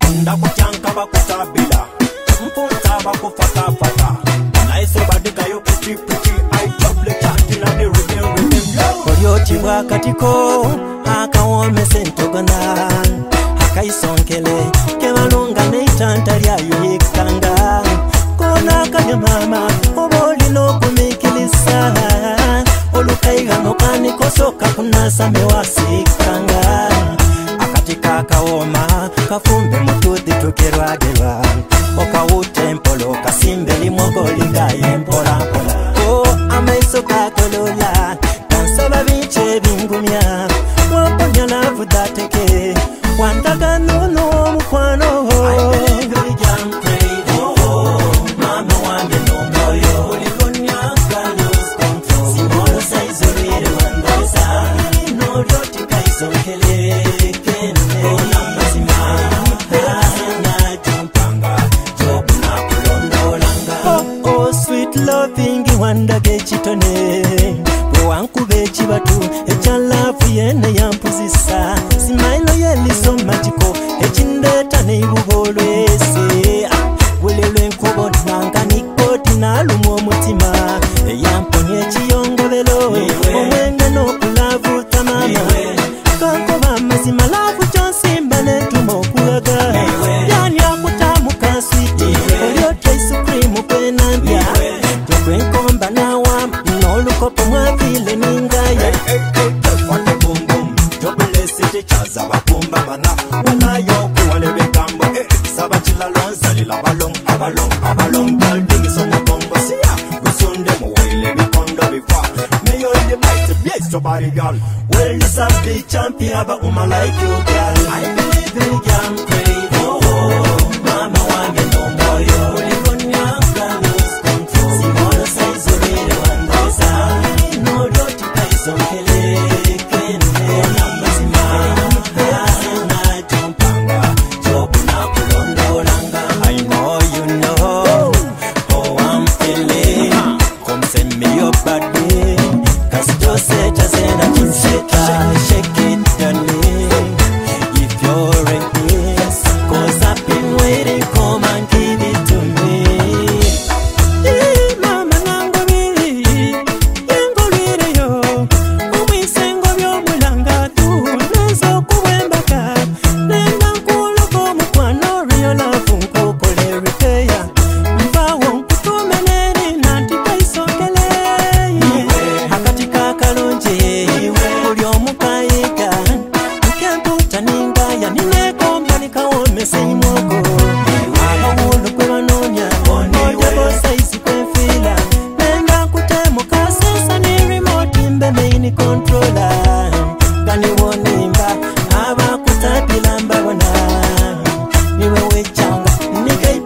Ndakutyanka bakutabila mpunta bakufata naise badikayo pretty I double chat in the rhythm Koryoti wakatiko akawome sentogana akaisonkele kebalunga neitanta lyayo yekanga kona kanya mama oboli no kumikilisa olukaiga nokani kosoka kunasa mewasikanga akatika kawoma kafumbe mututhi tukirwagerwa okawute mpolo kasimbe limwogolinga yempola amaiso kakolola kansaba biche bingumya waponya lavu dateke wandaga nono omukwano mama wange nomwoyo ulikonya lose control simono saizo lire wandoza nodoti kaisonkele Lovingi wanda gechitone Wankube chibatu Echa lafu yene yampuzisa Simailo yeliso matiko Echindeta neibubolwese Welelwe nkubo nanga nikoti nalumu omutima Eyamponye chiyongobelo Omwenge no kulavu tamama Kankoba mazima lafu jonsimba netumo kulaga Yani akutamuka switi Olyote isukrimu kwenambia Kwenkomba na wam Nolukopo mwavile ningaya Wate boom boom Jobele siti chaza wakumba mana Wanayoku wale bekambo Sabachila lonza lila abalong Daldingi songa bongo siya Gusunde mwele bikondo bifa Mayo in the night Yes your body girl Well this a big champion Aba like you girl I believe in jam crazy Mama wange no moyo Ulikonya lose control Simona saizo lire wandoza No doti kaisonkele Kene Nambazima Na jumpanga Jobu na kulondolanga I know you know How I'm feeling Come send me your body Cause Jose Jazena Kinseta Shake it darling If you're ready Cause I've been waiting Come and give it to me Say more.